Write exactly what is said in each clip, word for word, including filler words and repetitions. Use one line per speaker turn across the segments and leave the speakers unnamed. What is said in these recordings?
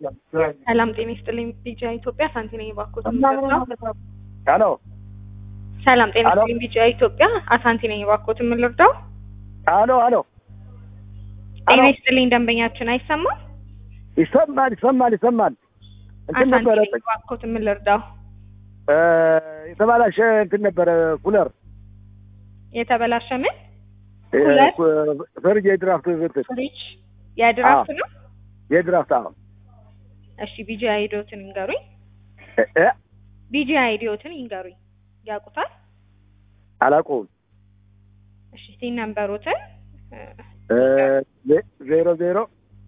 ሰላም ጤና ይስጥልኝ ቢጫ ኢትዮጵያ ሳንቲኔ ባኮት
ሄሎ
ሰላም ጤና ይስጥልኝ ቢጫ ኢትዮጵያ አሳንቲኔ ባኮት ምን ልርዳው?
ሄሎ ሄሎ
ጤና ይስጥልኝ ደንበኛችን አይሰማም?
ይሰማል ይሰማል ይሰማል። እንትን ነበር
ባኮት ምን ልርዳው?
እ የተባላሸ እንትን ነበር ኩለር
የተበላሸ ምን?
ኩለር ፍሪጅ የድራፍት ፍሪጅ
ፍሪጅ የድራፍት ነው
የድራፍት አዎ።
እሺ ቢጂ አይዲዎትን ይንገሩኝ።
እ
ቢጂ አይዲዎትን ይንገሩኝ። ያውቁታል?
አላውቀውም።
እሺ ሲን ነምበሮትን
እ ዜሮ ዜሮ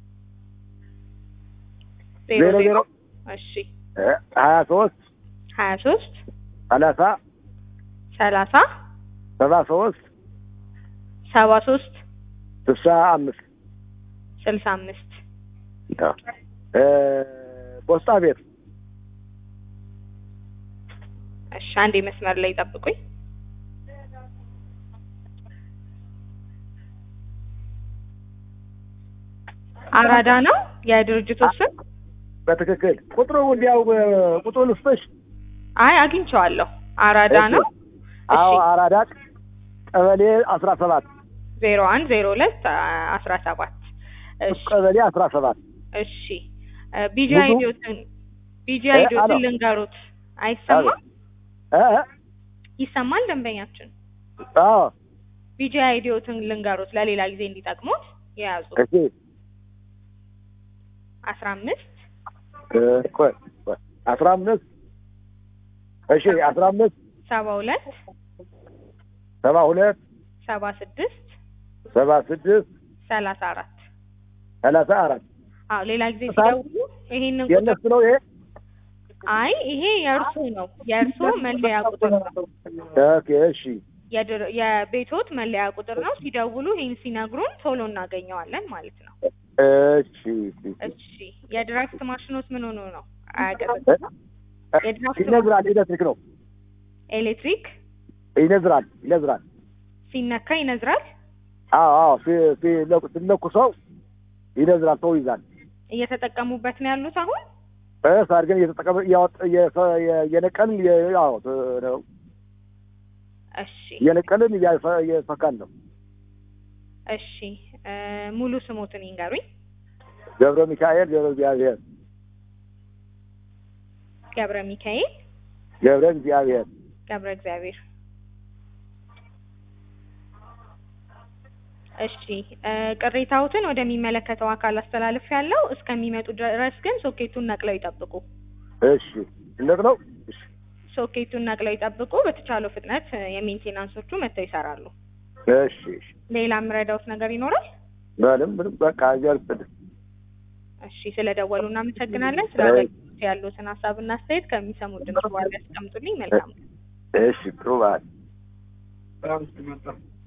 ዜሮ ዜሮ
እሺ
ሀያ ሶስት
ሀያ ሶስት
ሰላሳ
ሰላሳ
ሰባ ሶስት
ሰባ ሶስት
ስልሳ አምስት
ስልሳ አምስት
እ ፖስታ ቤት።
እሺ አንዴ መስመር ላይ ጠብቁኝ። አራዳ ነው የድርጅቱ ስም?
በትክክል ቁጥሩ እንዲያው ቁጥሩን ስጥሽ።
አይ አግኝቼዋለሁ። አራዳ ነው።
አዎ አራዳ ቀበሌ አስራ ሰባት
ዜሮ አንድ ዜሮ ሁለት አስራ ሰባት እሺ
ቀበሌ አስራ ሰባት
እሺ ቢጂ አይዲዎትን ቢጂ አይዲዎትን ልንገሩት። አይሰማም?
እ
ይሰማል ደንበኛችን?
አዎ
ቢጂ አይዲዎትን ልንገሩት ለሌላ ጊዜ እንዲጠቅሙት ያዙ።
እሺ
አስራ አምስት
እ ቆይ አስራ አምስት እሺ አስራ አምስት
ሰባ ሁለት
ሰባ ሁለት
ሰባ ስድስት
ሰባ ስድስት
ሰላሳ አራት
ሰላሳ አራት
አዎ ሌላ ጊዜ ሲደውሉ ይሄንን ቁጥር
የነሱ ነው ይሄ?
አይ ይሄ የእርሱ ነው። የእርሱ መለያ ቁጥር ነው።
ኦኬ እሺ
የቤቶት መለያ ቁጥር ነው። ሲደውሉ ይሄን ሲነግሩን ቶሎ እናገኘዋለን ማለት ነው።
እሺ
እሺ የድራፍት ማሽኖት ምን ሆኖ ነው? አያቀዘቅዝም? የድራፍት
ይነዝራል። ኤሌክትሪክ ነው።
ኤሌክትሪክ
ይነዝራል ይነዝራል።
ሲነካ ይነዝራል?
አዎ አዎ ሲለኩሰው ይነዝራል። ሰው ይዛል።
እየተጠቀሙበት ነው ያሉት አሁን?
እስ አድርገን እየተጠቀመ ያወጥ የነቀልን ያው ነው።
እሺ
የነቀልን እየፈካን ነው።
እሺ ሙሉ ስሞትን ይንገሩኝ።
ገብረ ሚካኤል ገብረ እግዚአብሔር
ገብረ ሚካኤል
ገብረ እግዚአብሔር
ገብረ እግዚአብሔር እሺ ቅሬታዎትን ወደሚመለከተው አካል አስተላልፍ ያለው እስከሚመጡ ድረስ ግን ሶኬቱን ነቅለው ይጠብቁ።
እሺ እንደው እሺ
ሶኬቱን ነቅለው ይጠብቁ። በተቻለው ፍጥነት የሜንቴናንሶቹ መጥተው ይሰራሉ።
እሺ እሺ ሌላ
ምረዳውት ነገር ይኖራል?
ምንም ምንም በቃ ያልፈደ
እሺ ስለደወሉ እናመሰግናለን። ስለአገልግሎት ያሉትን ሐሳብና አስተያየት ከሚሰሙት ድምጽ በኋላ ያስቀምጡልኝ። መልካም
እሺ ጥሩ ባል